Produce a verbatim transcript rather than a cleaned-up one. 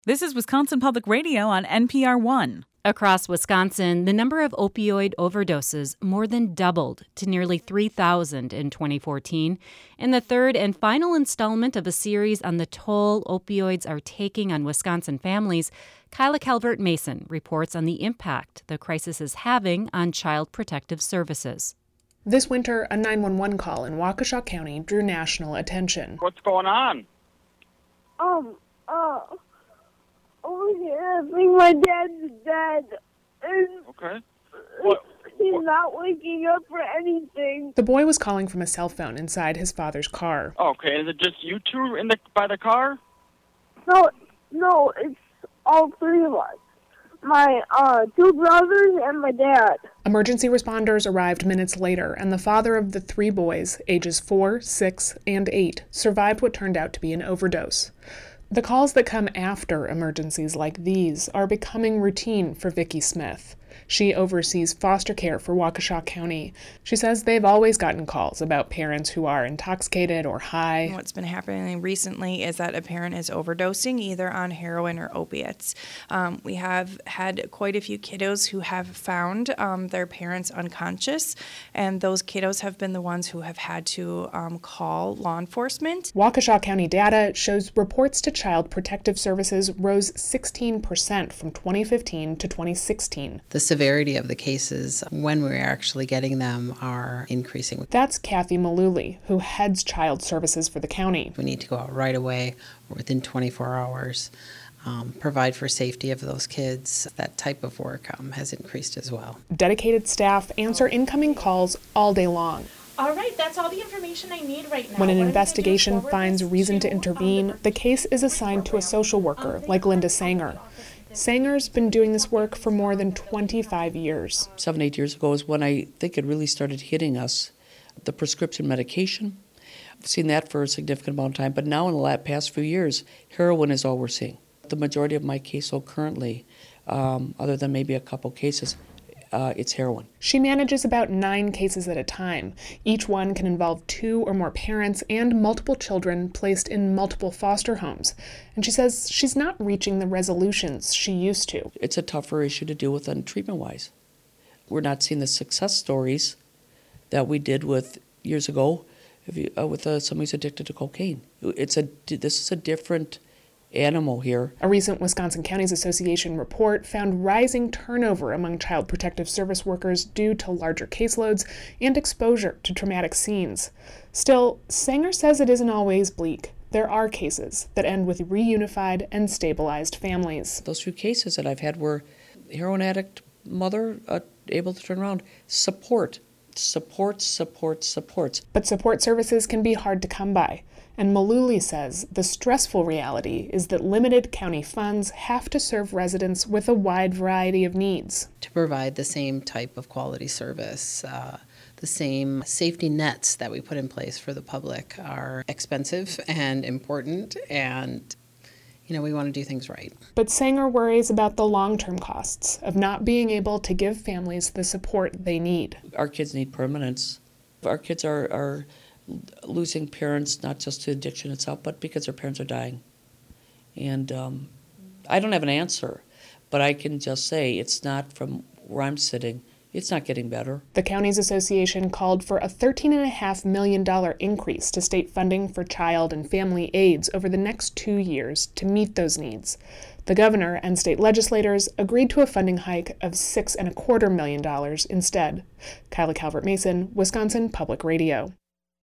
This is Wisconsin Public Radio on N P R one. Across Wisconsin, the number of opioid overdoses more than doubled to nearly three thousand in twenty fourteen. In the third and final installment of a series on the toll opioids are taking on Wisconsin families, Kyla Calvert-Mason reports on the impact the crisis is having on Child Protective Services. This winter, a nine one one call in Waukesha County drew national attention. What's going on? Um, uh... Oh, yeah, I think my dad's dead. And okay. What, he's what? not waking up for anything. The boy was calling from a cell phone inside his father's car. Okay, is it just you two in the by the car? No, no, it's all three of us. My uh, two brothers and my dad. Emergency responders arrived minutes later, and the father of the three boys, ages four, six, and eight, survived what turned out to be an overdose. The calls that come after emergencies like these are becoming routine for Vicki Smith. She oversees foster care for Waukesha County. She says they've always gotten calls about parents who are intoxicated or high. What's been happening recently is that a parent is overdosing either on heroin or opiates. Um, we have had quite a few kiddos who have found um, their parents unconscious, and those kiddos have been the ones who have had to um, call law enforcement. Waukesha County data shows reports to Child Protective Services rose sixteen percent from twenty fifteen to twenty sixteen. The severity of the cases, when we're actually getting them, are increasing. That's Kathy Malooly, who heads Child Services for the county. We need to go out right away, or within twenty-four hours, um, provide for safety of those kids. That type of work um, has increased as well. Dedicated staff answer incoming calls all day long. All right, that's all the information I need right now. When an What investigation finds reason to intervene, the case is assigned to a social worker like Linda Sanger. Sanger's been doing this work for more than twenty-five years. Seven, eight years ago is when I think it really started hitting us. The prescription medication, I've seen that for a significant amount of time, but now in the last past few years, heroin is all we're seeing. The majority of my caseload currently, um, other than maybe a couple cases, Uh, it's heroin. She manages about nine cases at a time. Each one can involve two or more parents and multiple children placed in multiple foster homes. And she says she's not reaching the resolutions she used to. It's a tougher issue to deal with than treatment-wise. We're not seeing the success stories that we did with years ago if you, uh, with uh, somebody who's addicted to cocaine. It's a, this is a different animal here. A recent Wisconsin Counties Association report found rising turnover among Child Protective Service workers due to larger caseloads and exposure to traumatic scenes. Still, Sanger says it isn't always bleak. There are cases that end with reunified and stabilized families. Those few cases that I've had were heroin addict mother uh, able to turn around. Support, support, support, supports. But support services can be hard to come by. And Malooly says the stressful reality is that limited county funds have to serve residents with a wide variety of needs. To provide the same type of quality service, uh, the same safety nets that we put in place for the public are expensive and important, and you know, we want to do things right. But Sanger worries about the long-term costs of not being able to give families the support they need. Our kids need permanence. Our kids are, are losing parents, not just to addiction itself, but because their parents are dying. And um, I don't have an answer, but I can just say it's not from where I'm sitting. It's not getting better. The Counties Association called for a thirteen point five million dollars increase to state funding for child and family aids over the next two years to meet those needs. The governor and state legislators agreed to a funding hike of six and a quarter million dollars instead. Kyla Calvert-Mason, Wisconsin Public Radio.